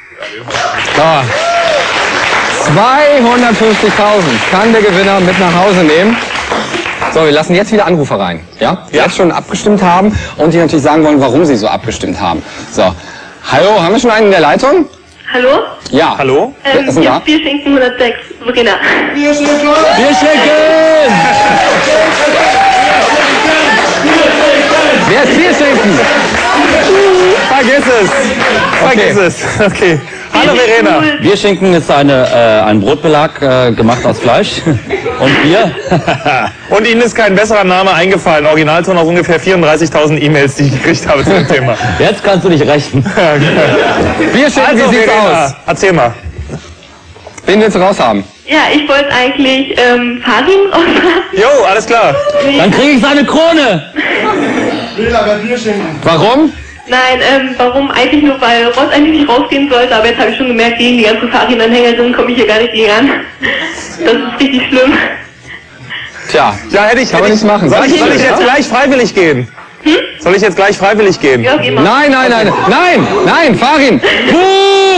So. 250.000 kann der Gewinner mit nach Hause nehmen. So, wir lassen jetzt wieder Anrufer rein, ja? Die jetzt schon abgestimmt haben und die natürlich sagen wollen, warum sie so abgestimmt haben. So, hallo, haben wir schon einen in der Leitung? Hallo? Ja. Hallo? Wer ist denn da? Bierschinken 106, Verena. Bierschenken! Wer ist Bierschenken? Vergiss es. Vergiss es. Okay. Hallo Verena. Bierschinken ist ein Brotbelag gemacht aus Fleisch und Bier. Und Ihnen ist kein besserer Name eingefallen. Originalton aus ungefähr 34.000 E-Mails, die ich gekriegt habe zu dem Thema. Jetzt kannst du dich rächen. Bierschenken, Also wie sieht's Verena, aus? erzähl mal. Wen willst du raushaben? Ja, ich wollte eigentlich Farin ausmachen. Jo, alles klar. Dann kriege ich seine Krone. Warum? Nein, warum? Eigentlich nur, weil Ross eigentlich nicht rausgehen sollte, aber jetzt habe ich schon gemerkt, gegen die ganzen Farin-Anhängerinnen komme ich hier gar nicht gegen an. Das ist richtig schlimm. Tja, Ja, hätte ich. kann man nichts machen. Soll ich Ja? jetzt gleich freiwillig gehen? Soll ich jetzt gleich freiwillig gehen? Ja, geh mal. Nein, Farin!